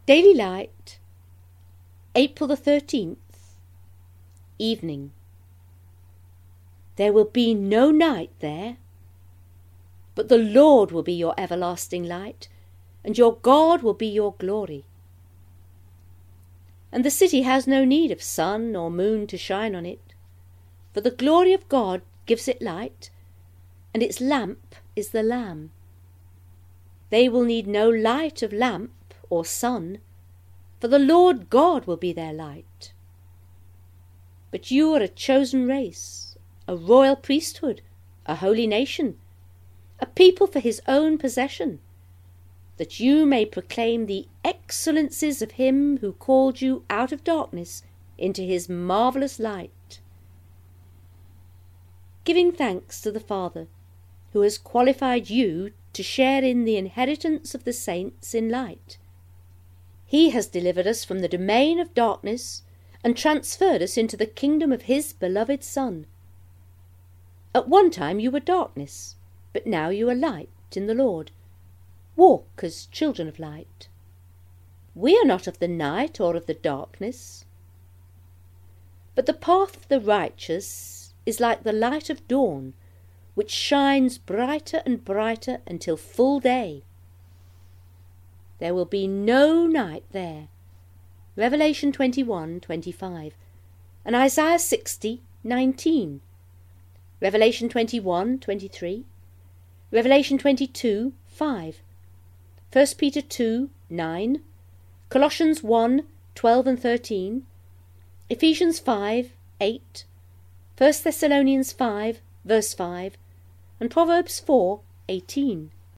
Daily Light, April the 13th, Evening. There will be no night there, but the Lord will be your everlasting light, and your God will be your glory. And the city has no need of sun or moon to shine on it, for the glory of God gives it light, and its lamp is the Lamb. They will need no light of lamp or sun, for the Lord God will be their light. But you are a chosen race, a royal priesthood, a holy nation, a people for his own possession, that you may proclaim the excellencies of him who called you out of darkness into his marvellous light. Giving thanks to the Father, who has qualified you to share in the inheritance of the saints in light. He has delivered us from the domain of darkness and transferred us into the kingdom of his beloved Son. At one time you were darkness, but now you are light in the Lord. Walk as children of light. We are not of the night or of the darkness. But the path of the righteous is like the light of dawn, which shines brighter and brighter until full day. There will be no night there. Revelation 21:25, and Isaiah 60:19. Revelation 21:23. Revelation 22:5. 1 Peter 2:9. Colossians 1:12 and 13. Ephesians 5:8. 1 Thessalonians 5, verse 5, and Proverbs 4:18.